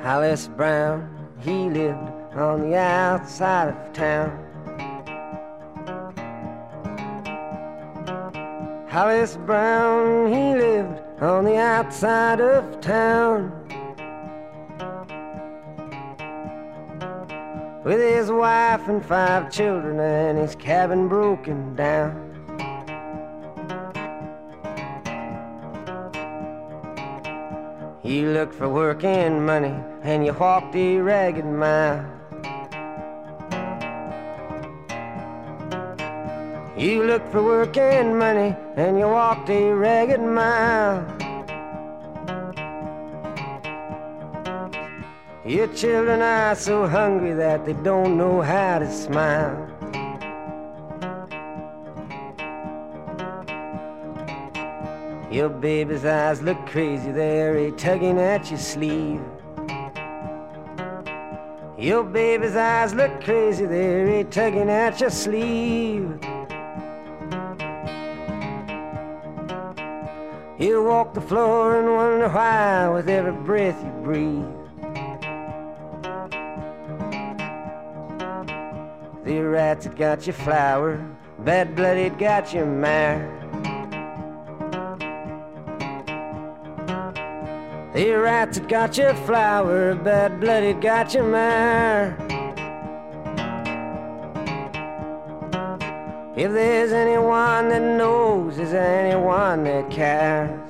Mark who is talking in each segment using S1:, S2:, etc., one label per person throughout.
S1: Hollis Brown, he lived on the outside of town. Hollis Brown, he lived on the outside of town, with his wife and 5 children and his cabin broken down. You looked for work and money, and you walked a ragged mile. You looked for work and money, and you walked a ragged mile. Your children are so hungry that they don't know how to smile. Your baby's eyes look crazy, they're tugging at your sleeve. Your baby's eyes look crazy, they're tugging at your sleeve. You walk the floor and wonder why with every breath you breathe. The rats that got your flour, bad blooded got your mare. The rats that got your flour, bad blooded got your mare. If there's anyone that knows, is there anyone that cares?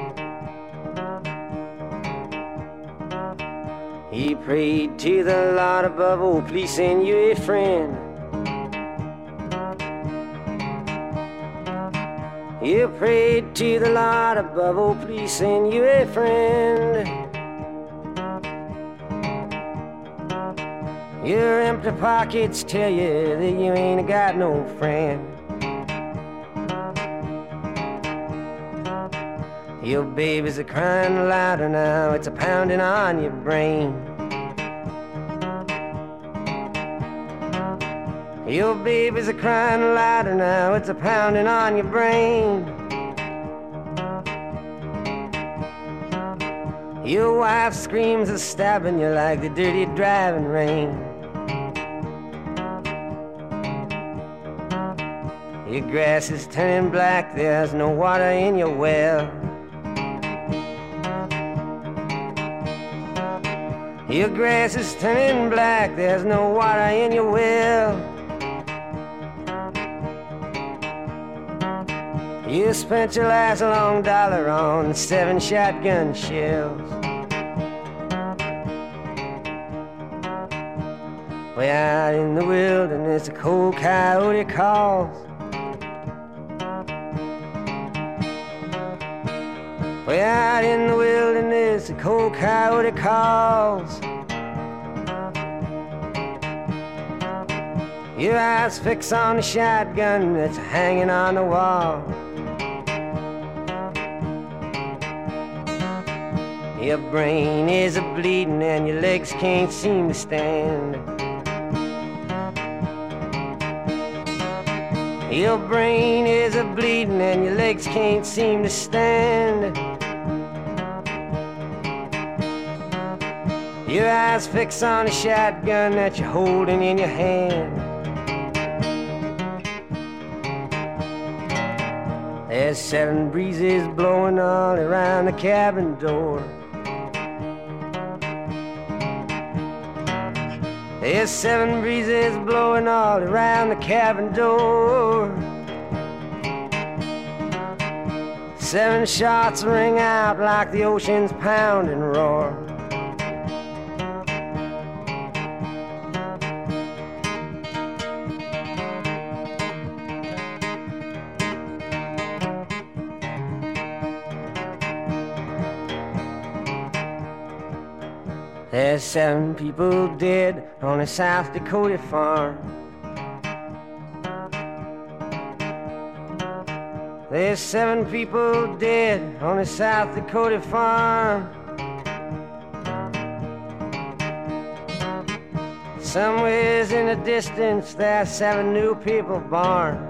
S1: He prayed to the Lord above, oh please send you a friend. You prayed to the Lord above, oh please send you a friend. Your empty pockets tell you that you ain't got no friend. Your babies are crying louder now, it's a pounding on your brain. Your babies are crying louder now, it's a pounding on your brain. Your wife screams of stabbing you like the dirty driving rain. Your grass is turning black, there's no water in your well. Your grass is turning black, there's no water in your well. You spent your last long dollar on 7 shotgun shells. Way out in the wilderness, a cold coyote calls. Way out in the wilderness, a cold coyote calls. Your eyes fix on the shotgun that's hanging on the wall. Your brain is a-bleeding and your legs can't seem to stand. Your brain is a-bleeding and your legs can't seem to stand. Your eyes fix on a shotgun that you're holding in your hand. There's 7 breezes blowing all around the cabin door. There's 7 breezes blowing all around the cabin door. 7 shots ring out like the ocean's pounding roar. There's 7 people dead on a South Dakota farm. There's 7 people dead on a South Dakota farm. Somewheres in the distance there's 7 new people born.